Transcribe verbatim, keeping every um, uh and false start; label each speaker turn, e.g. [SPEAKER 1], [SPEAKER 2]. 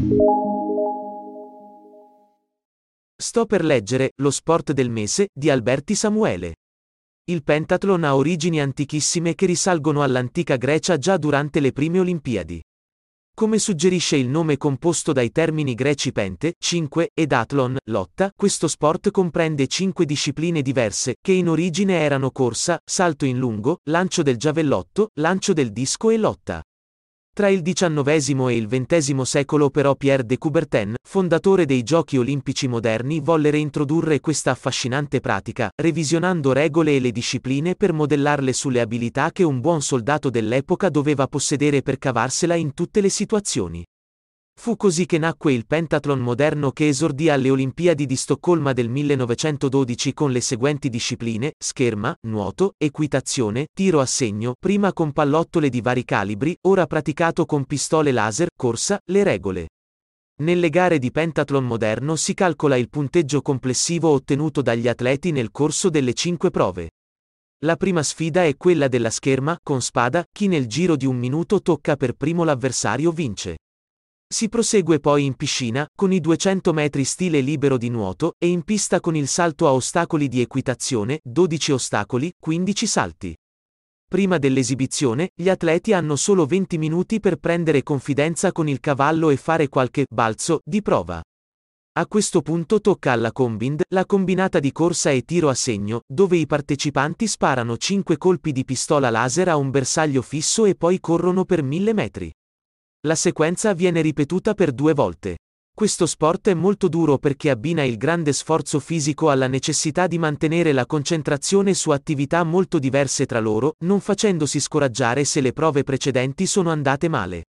[SPEAKER 1] Sto per leggere Lo sport del mese di Alberti Samuele. Il pentathlon ha origini antichissime che risalgono all'antica Grecia già durante le prime Olimpiadi. Come suggerisce il nome composto dai termini greci pente, cinque, ed athlon, lotta, questo sport comprende cinque discipline diverse, che in origine erano corsa, salto in lungo, lancio del giavellotto, lancio del disco e lotta. Tra il diciannovesimo e il ventesimo secolo però Pierre de Coubertin, fondatore dei Giochi olimpici moderni, volle reintrodurre questa affascinante pratica, revisionando regole e le discipline per modellarle sulle abilità che un buon soldato dell'epoca doveva possedere per cavarsela in tutte le situazioni. Fu così che nacque il pentathlon moderno, che esordì alle Olimpiadi di Stoccolma del millenovecentododici con le seguenti discipline: scherma, nuoto, equitazione, tiro a segno, prima con pallottole di vari calibri, ora praticato con pistole laser, corsa. Le regole. Nelle gare di pentathlon moderno si calcola il punteggio complessivo ottenuto dagli atleti nel corso delle cinque prove. La prima sfida è quella della scherma, con spada, chi nel giro di un minuto tocca per primo l'avversario vince. Si prosegue poi in piscina, con i duecento metri stile libero di nuoto, e in pista con il salto a ostacoli di equitazione, dodici ostacoli, quindici salti. Prima dell'esibizione, gli atleti hanno solo venti minuti per prendere confidenza con il cavallo e fare qualche balzo di prova. A questo punto tocca alla combind, la combinata di corsa e tiro a segno, dove i partecipanti sparano cinque colpi di pistola laser a un bersaglio fisso e poi corrono per mille metri. La sequenza viene ripetuta per due volte. Questo sport è molto duro perché abbina il grande sforzo fisico alla necessità di mantenere la concentrazione su attività molto diverse tra loro, non facendosi scoraggiare se le prove precedenti sono andate male.